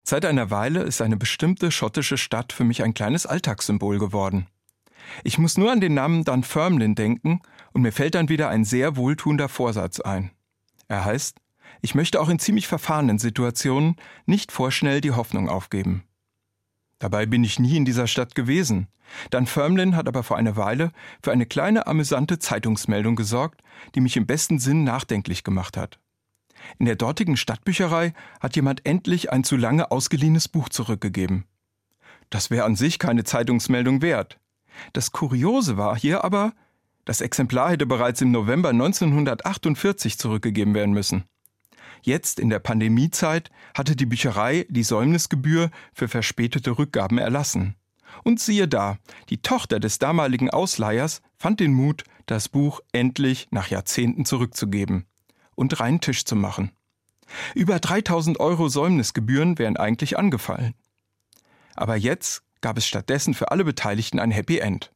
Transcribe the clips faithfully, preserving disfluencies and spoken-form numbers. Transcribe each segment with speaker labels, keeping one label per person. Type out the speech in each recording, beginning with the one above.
Speaker 1: Seit einer Weile ist eine bestimmte schottische Stadt für mich ein kleines Alltagssymbol geworden. Ich muss nur an den Namen Dunfermline denken und mir fällt dann wieder ein sehr wohltuender Vorsatz ein. Er heißt, ich möchte auch in ziemlich verfahrenen Situationen nicht vorschnell die Hoffnung aufgeben. Dabei bin ich nie in dieser Stadt gewesen. Dunfermline hat aber vor einer Weile für eine kleine amüsante Zeitungsmeldung gesorgt, die mich im besten Sinn nachdenklich gemacht hat. In der dortigen Stadtbücherei hat jemand endlich ein zu lange ausgeliehenes Buch zurückgegeben. Das wäre an sich keine Zeitungsmeldung wert. Das Kuriose war hier aber, das Exemplar hätte bereits im November neunzehnhundertachtundvierzig zurückgegeben werden müssen. Jetzt in der Pandemiezeit hatte die Bücherei die Säumnisgebühr für verspätete Rückgaben erlassen. Und siehe da, die Tochter des damaligen Ausleihers fand den Mut, das Buch endlich nach Jahrzehnten zurückzugeben und reinen Tisch zu machen. Über dreitausend Euro Säumnisgebühren wären eigentlich angefallen. Aber jetzt gab es stattdessen für alle Beteiligten ein Happy End.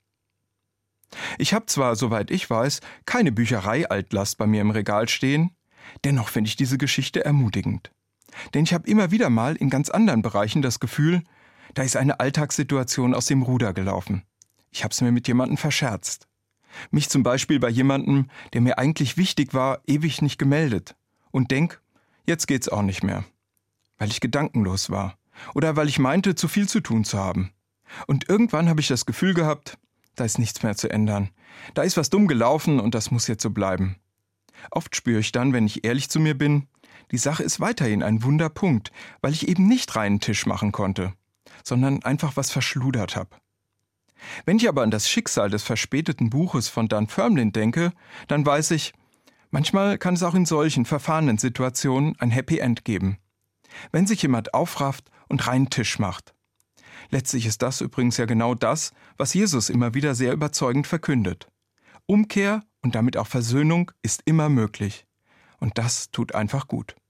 Speaker 1: Ich habe zwar, soweit ich weiß, keine Bücherei-Altlast bei mir im Regal stehen, dennoch finde ich diese Geschichte ermutigend. Denn ich habe immer wieder mal in ganz anderen Bereichen das Gefühl, da ist eine Alltagssituation aus dem Ruder gelaufen. Ich habe es mir mit jemandem verscherzt. Mich zum Beispiel bei jemandem, der mir eigentlich wichtig war, ewig nicht gemeldet. Und denk, jetzt geht's auch nicht mehr. Weil ich gedankenlos war. Oder weil ich meinte, zu viel zu tun zu haben. Und irgendwann habe ich das Gefühl gehabt, da ist nichts mehr zu ändern. Da ist was dumm gelaufen und das muss jetzt so bleiben. Oft spüre ich dann, wenn ich ehrlich zu mir bin, die Sache ist weiterhin ein Wunderpunkt, weil ich eben nicht reinen Tisch machen konnte, sondern einfach was verschludert habe. Wenn ich aber an das Schicksal des verspäteten Buches von Dunfermline denke, dann weiß ich, manchmal kann es auch in solchen verfahrenen Situationen ein Happy End geben. Wenn sich jemand aufrafft und reinen Tisch macht. Letztlich ist das übrigens ja genau das, was Jesus immer wieder sehr überzeugend verkündet. Umkehr und damit auch Versöhnung ist immer möglich. Und das tut einfach gut.